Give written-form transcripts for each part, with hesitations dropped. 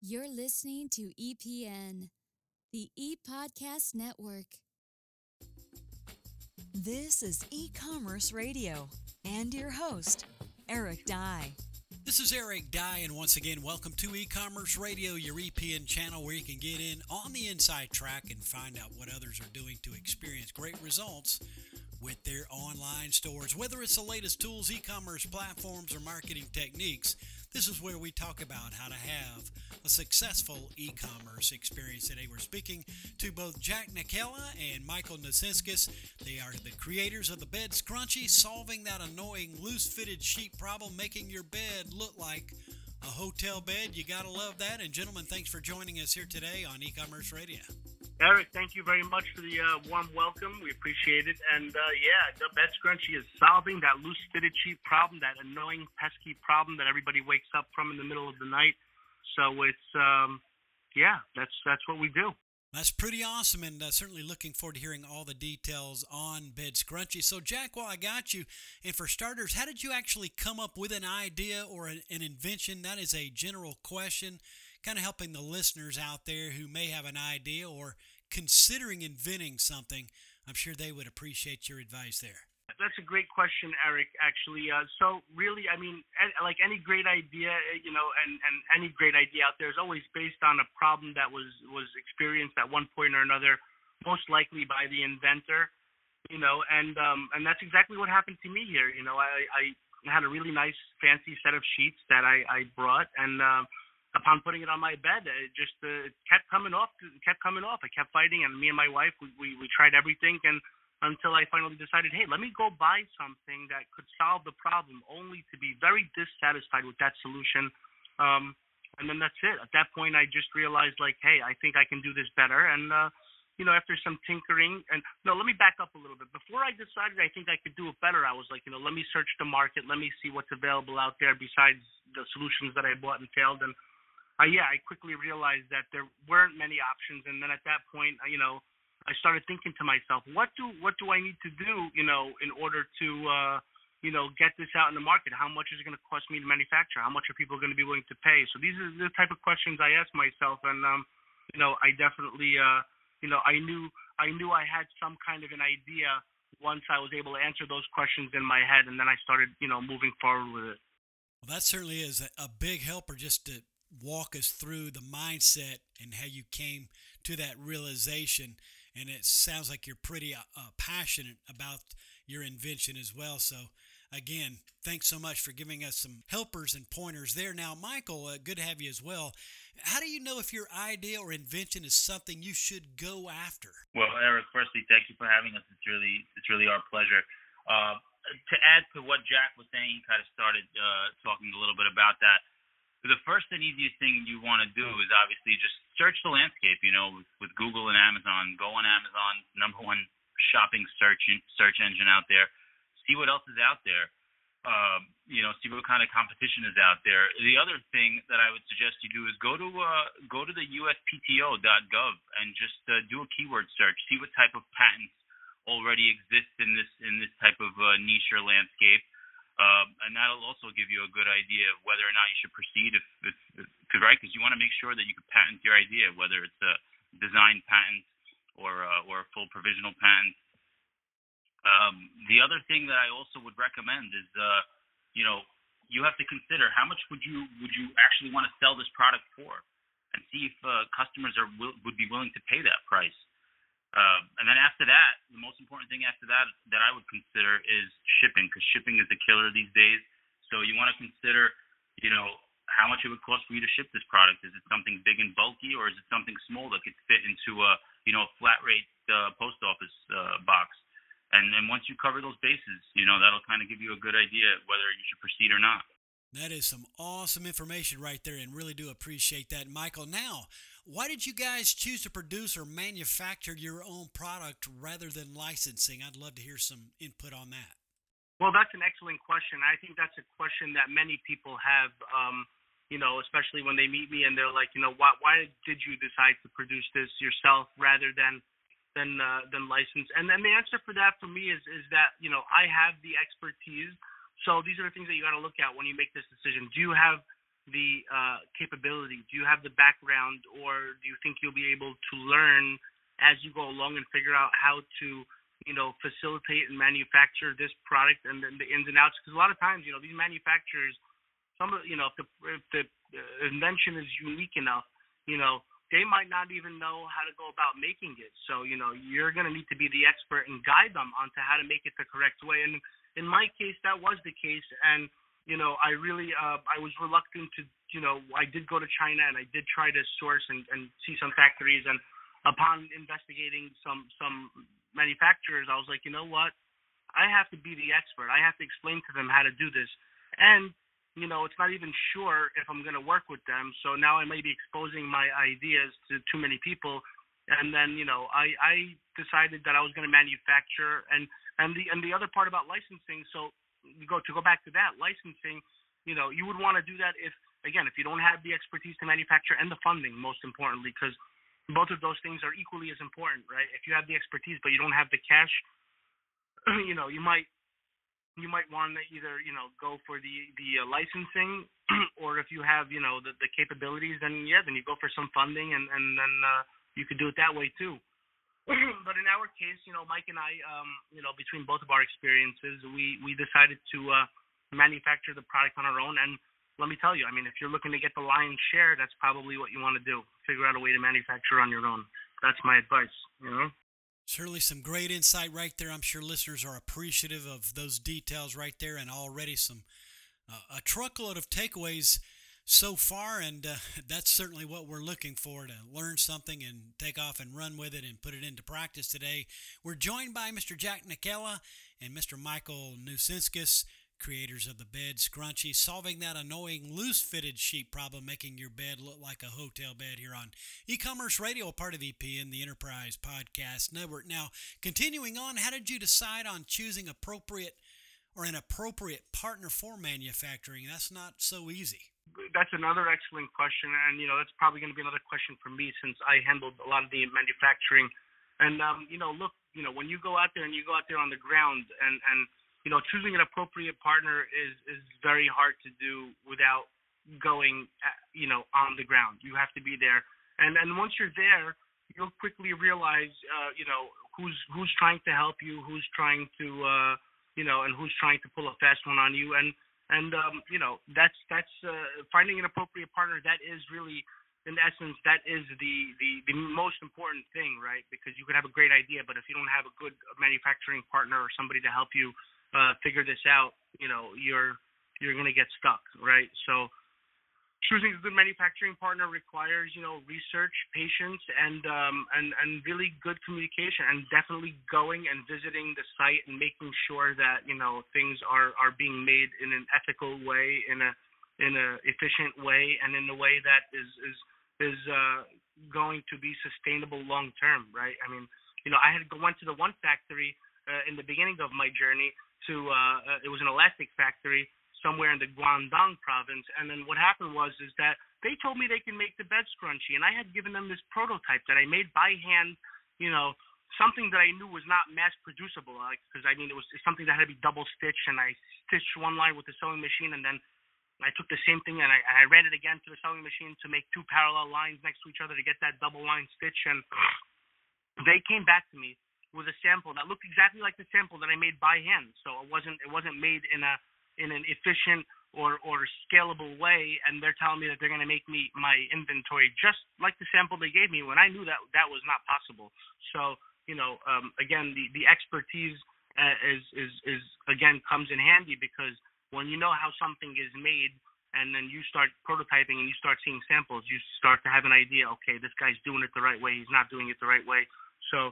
You're listening to EPN, the ePodcast Network. This is E-Commerce Radio, and your host, Eric Dye. This is Eric Dye, and once again, welcome to E-Commerce Radio, your EPN channel where you can get in on the inside track and find out what others are doing to experience great results with their online stores. Whether it's the latest tools, e-commerce platforms, or marketing techniques, this is where we talk about how to have a successful e-commerce experience. Today we're speaking to both Jack Nikela and Michael Nasinskis. They are the creators of the Bed Scrunchie, solving that annoying loose-fitted sheet problem, making your bed look like a hotel bed. You gotta love that. And gentlemen, thanks for joining us here today on E-Commerce Radio. Eric, thank you very much for the warm welcome. We appreciate it. And the Bed Scrunchie is solving that loose fitted sheet problem, that annoying, pesky problem that everybody wakes up from in the middle of the night. So it's, that's what we do. That's pretty awesome, and certainly looking forward to hearing all the details on Bed Scrunchie. So, Jack, while I got you, and for starters, how did you actually come up with an idea or an invention? That is a general question, kind of helping the listeners out there who may have an idea or considering inventing something. I'm sure they would appreciate your advice there. That's a great question, Eric, actually. So really, I mean, like any great idea, and any great idea out there is always based on a problem that was experienced at one point or another, most likely by the inventor, and that's exactly what happened to me here. I had a really nice, fancy set of sheets that I brought, and upon putting it on my bed, it just it kept coming off. I kept fighting, and me and my wife, we tried everything, and until I finally decided, hey, let me go buy something that could solve the problem, only to be very dissatisfied with that solution. And then that's it. At that point, I just realized, like, hey, I think I can do this better. And, after some tinkering, and no, let me back up a little bit. Before I decided I think I could do it better, I was like, let me search the market. Let me see what's available out there besides the solutions that I bought and failed. And I quickly realized that there weren't many options. And then at that point, I started thinking to myself, what do I need to do, in order to, get this out in the market? How much is it going to cost me to manufacture? How much are people going to be willing to pay? So these are the type of questions I asked myself, and I definitely, I knew I had some kind of an idea once I was able to answer those questions in my head, and then I started, moving forward with it. Well, that certainly is a big helper just to walk us through the mindset and how you came to that realization. And it sounds like you're pretty passionate about your invention as well. So, again, thanks so much for giving us some helpers and pointers there. Now, Michael, good to have you as well. How do you know if your idea or invention is something you should go after? Well, Eric, firstly, thank you for having us. It's really our pleasure. To add to what Jack was saying, he kind of started talking a little bit about that. The first and easiest thing you want to do is obviously just search the landscape, with Google and Amazon. Go on Amazon, number one shopping search engine out there. See what else is out there. See what kind of competition is out there. The other thing that I would suggest you do is go to the USPTO.gov and just do a keyword search. See what type of patents already exist in this type of niche or landscape. And that'll also give you a good idea of whether or not you should proceed, right? Because you want to make sure that you can patent your idea, whether it's a design patent or a full provisional patent. The other thing that I also would recommend is, you have to consider how much would you actually want to sell this product for, and see if customers would be willing to pay that price. And then after that, the most important thing after that I would consider is shipping, because shipping is a killer these days. So you want to consider, how much it would cost for you to ship this product. Is it something big and bulky, or is it something small that could fit into a flat rate post office box? And then once you cover those bases, that'll kind of give you a good idea whether you should proceed or not. That is some awesome information right there, and really do appreciate that, Michael. Now, why did you guys choose to produce or manufacture your own product rather than licensing? I'd love to hear some input on that. Well, that's an excellent question. I think that's a question that many people have, especially when they meet me and they're like, why did you decide to produce this yourself rather than license? And then the answer for that for me is that, I have the expertise. So these are the things that you got to look at when you make this decision. Do you have the capability? Do you have the background, or do you think you'll be able to learn as you go along and figure out how to, facilitate and manufacture this product and then the ins and outs? Because a lot of times, these manufacturers, if the invention is unique enough, they might not even know how to go about making it. So, you're going to need to be the expert and guide them onto how to make it the correct way. And in my case, that was the case. And, I really, I was reluctant to, I did go to China and I did try to source and see some factories. And upon investigating some manufacturers, I was like, you know what? I have to be the expert. I have to explain to them how to do this. And, it's not even sure if I'm going to work with them. So now I may be exposing my ideas to too many people. And then, I decided that I was going to manufacture. And the other part about licensing, so to go back to that, licensing, you would want to do that if you don't have the expertise to manufacture and the funding, most importantly, because both of those things are equally as important, right? If you have the expertise but you don't have the cash, you might want to either go for the licensing, or if you have the capabilities, then you go for some funding, and then you could do it that way too. But in our case, Mike and I, between both of our experiences, we decided to manufacture the product on our own. And let me tell you, if you're looking to get the lion's share, that's probably what you want to do. Figure out a way to manufacture on your own. That's my advice. Certainly some great insight right there. I'm sure listeners are appreciative of those details right there, and already some a truckload of takeaways so far, and that's certainly what we're looking for, to learn something and take off and run with it and put it into practice today. We're joined by Mr. Jack Nikela and Mr. Michael Nusinskis, creators of the bed Scrunchy, solving that annoying loose-fitted sheet problem, making your bed look like a hotel bed, here on E-Commerce Radio, a part of EPN, the Enterprise Podcast Network. Now, continuing on, how did you decide on choosing an appropriate partner for manufacturing? That's not so easy. That's another excellent question, and that's probably going to be another question for me, since I handled a lot of the manufacturing. And look, when you go out there on the ground, and choosing an appropriate partner is very hard to do without going, on the ground. You have to be there. And once you're there, you'll quickly realize, who's trying to help you, who's trying to, and who's trying to pull a fast one on you. And that's finding an appropriate partner. That is really, in essence, that is the most important thing, right? Because you could have a great idea, but if you don't have a good manufacturing partner or somebody to help you figure this out, you're going to get stuck, right? So choosing a good manufacturing partner requires, research, patience, and really good communication, and definitely going and visiting the site and making sure that, things are being made in an ethical way, in a efficient way, and in a way that is going to be sustainable long term, right? I went to the one factory in the beginning of my journey. It was an elastic factory somewhere in the Guangdong province, and then what happened was that they told me they can make the bed Scrunchy, and I had given them this prototype that I made by hand, something that I knew was not mass producible, because it was something that had to be double stitched, and I stitched one line with the sewing machine, and then I took the same thing and I ran it again to the sewing machine to make two parallel lines next to each other to get that double line stitch, and they came back to me with a sample that looked exactly like the sample that I made by hand. So it wasn't made in an efficient or scalable way, and they're telling me that they're going to make me my inventory just like the sample they gave me, when I knew that was not possible. So again, the expertise is again comes in handy, because when you know how something is made, and then you start prototyping and you start seeing samples, you start to have an idea. Okay, this guy's doing it the right way. He's not doing it the right way. So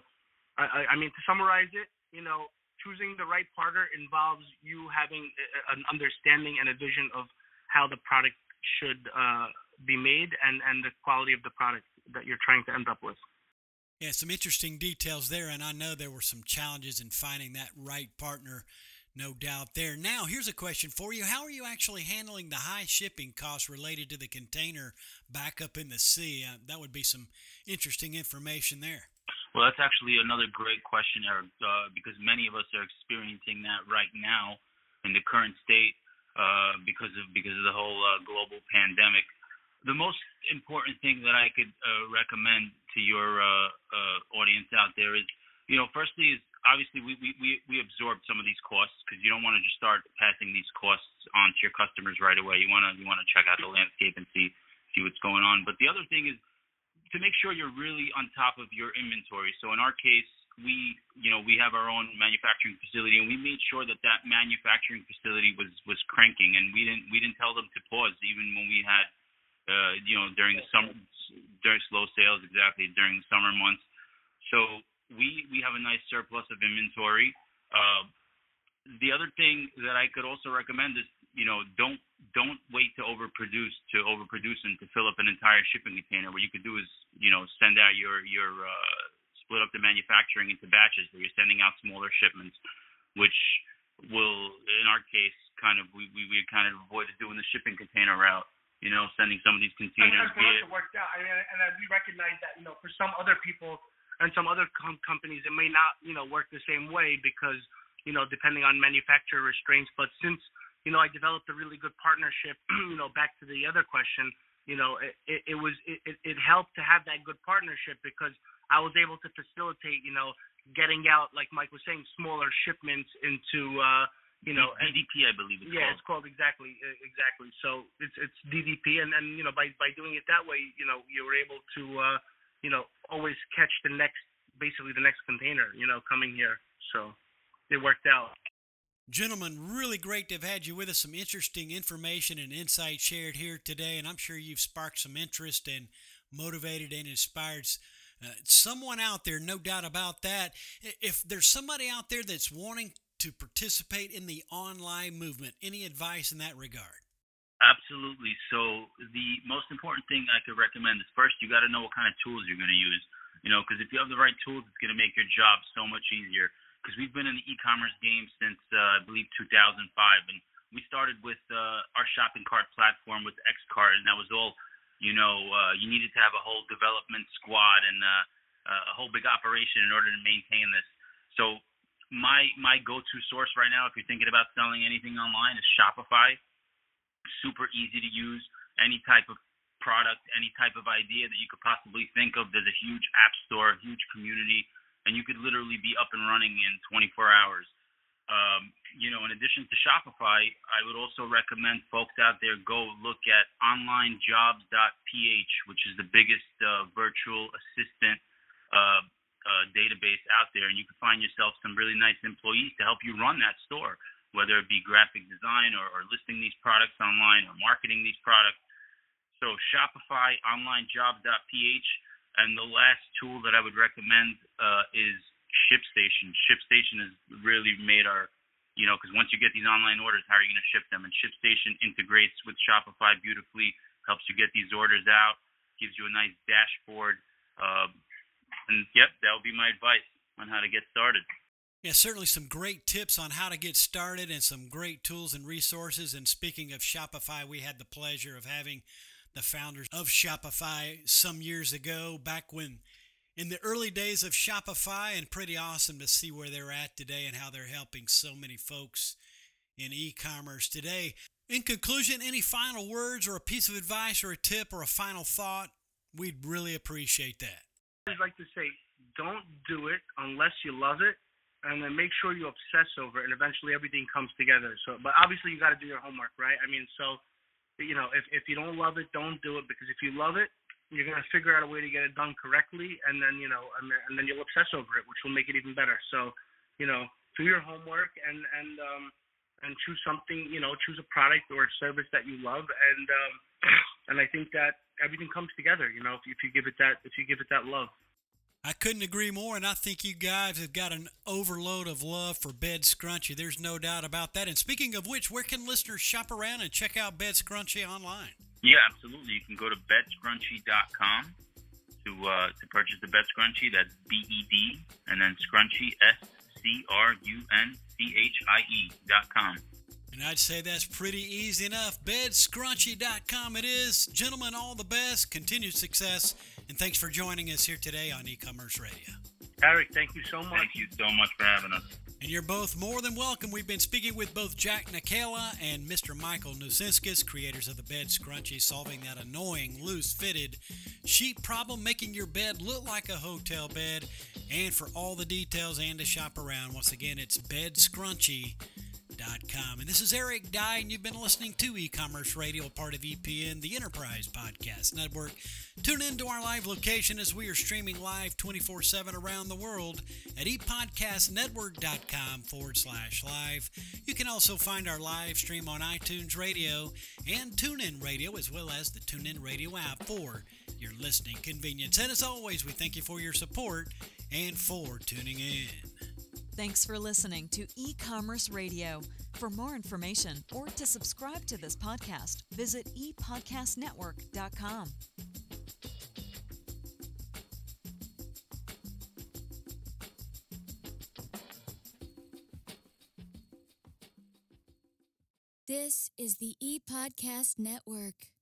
to summarize it, choosing the right partner involves you having an understanding and a vision of how the product should be made, and the quality of the product that you're trying to end up with. Yeah, some interesting details there, and I know there were some challenges in finding that right partner, no doubt there. Now, here's a question for you. How are you actually handling the high shipping costs related to the container back up in the sea? That would be some interesting information there. Well, that's actually another great question, Eric, because many of us are experiencing that right now in the current state because of the whole global pandemic. The most important thing that I could recommend to your audience out there is, firstly is obviously we absorb some of these costs, because you don't want to just start passing these costs on to your customers right away. You want to check out the landscape and see what's going on. But the other thing is to make sure you're really on top of your inventory. So in our case, we have our own manufacturing facility, and we made sure that manufacturing facility was cranking, and we didn't tell them to pause even when we had during the summer, during slow sales, exactly during the summer months. So we have a nice surplus of inventory. The other thing that I could also recommend is, don't wait to overproduce and to fill up an entire shipping container. What you could do is, send out your split up the manufacturing into batches where you're sending out smaller shipments, which will, in our case, we kind of avoided doing the shipping container route. Sending some of these containers. It worked out, and we recognize that, for some other people and some other companies, it may not, work the same way because, depending on manufacturer restraints. But since, I developed a really good partnership, back to the other question, it helped to have that good partnership, because I was able to facilitate, getting out, like Mike was saying, smaller shipments into, DDP, I believe it's called. Yeah, it's called exactly. So it's DDP, and by doing it that way, you were able to always catch the next container, coming here. So it worked out. Gentlemen, really great to have had you with us. Some interesting information and insight shared here today, and I'm sure you've sparked some interest and motivated and inspired someone out there, no doubt about that. If there's somebody out there that's wanting to participate in the online movement, any advice in that regard? Absolutely. So the most important thing I could recommend is, first, you got to know what kind of tools you're going to use, because if you have the right tools, it's going to make your job so much easier. Because we've been in the e-commerce game since, I believe, 2005, and we started with our shopping cart platform with Xcart, and that was all, you needed to have a whole development squad and a whole big operation in order to maintain this. So my go-to source right now, if you're thinking about selling anything online, is Shopify. Super easy to use. Any type of product, any type of idea that you could possibly think of. There's a huge app store, a huge community, and you could literally be up and running in 24 hours. In addition to Shopify, I would also recommend folks out there go look at onlinejobs.ph, which is the biggest virtual assistant database out there, and you can find yourself some really nice employees to help you run that store, whether it be graphic design or listing these products online or marketing these products. So Shopify, onlinejobs.ph, and the last tool that I would recommend is ShipStation. ShipStation has really made our, because once you get these online orders, how are you going to ship them? And ShipStation integrates with Shopify beautifully, helps you get these orders out, gives you a nice dashboard. And yep, that would be my advice on how to get started. Yeah, certainly some great tips on how to get started and some great tools and resources. And speaking of Shopify, we had the pleasure of having the founders of Shopify some years ago, back when in the early days of Shopify, and pretty awesome to see where they're at today and how they're helping so many folks in e-commerce today. In conclusion, any final words or a piece of advice or a tip or a final thought? We'd really appreciate that. I'd like to say, don't do it unless you love it, and then make sure you obsess over it, and eventually everything comes together. So, but obviously you got to do your homework, right? If you don't love it, don't do it, because if you love it, you're going to figure out a way to get it done correctly, and then, and then you'll obsess over it, which will make it even better. So, do your homework and choose something, choose a product or a service that you love, and I think that everything comes together, if you give it that love. I couldn't agree more, and I think you guys have got an overload of love for Bed Scrunchy. There's no doubt about that. And speaking of which, where can listeners shop around and check out Bed Scrunchy online? Yeah, absolutely. You can go to bedscrunchy.com to purchase the Bed Scrunchy. That's BED, and then Scrunchy, SCRUNCHIE.com. And I'd say that's pretty easy enough. Bedscrunchy.com it is. Gentlemen, all the best, continued success, and thanks for joining us here today on E-Commerce Radio. Eric, thank you so much. Thank you so much for having us. And you're both more than welcome. We've been speaking with both Jack Nakela and Mr. Michael Nusinskis, creators of the Bed Scrunchie, solving that annoying loose-fitted sheet problem, making your bed look like a hotel bed. And for all the details and to shop around, once again, it's bedscrunchie.com. And this is Eric Dye, and you've been listening to E-Commerce Radio, part of EPN, the Enterprise Podcast Network. Tune in to our live location as we are streaming live 24/7 around the world at epodcastnetwork.com/live. You can also find our live stream on iTunes Radio and TuneIn Radio, as well as the TuneIn Radio app for your listening convenience. And as always, we thank you for your support and for tuning in. Thanks for listening to E-Commerce Radio. For more information or to subscribe to this podcast, visit epodcastnetwork.com. This is the ePodcast Network.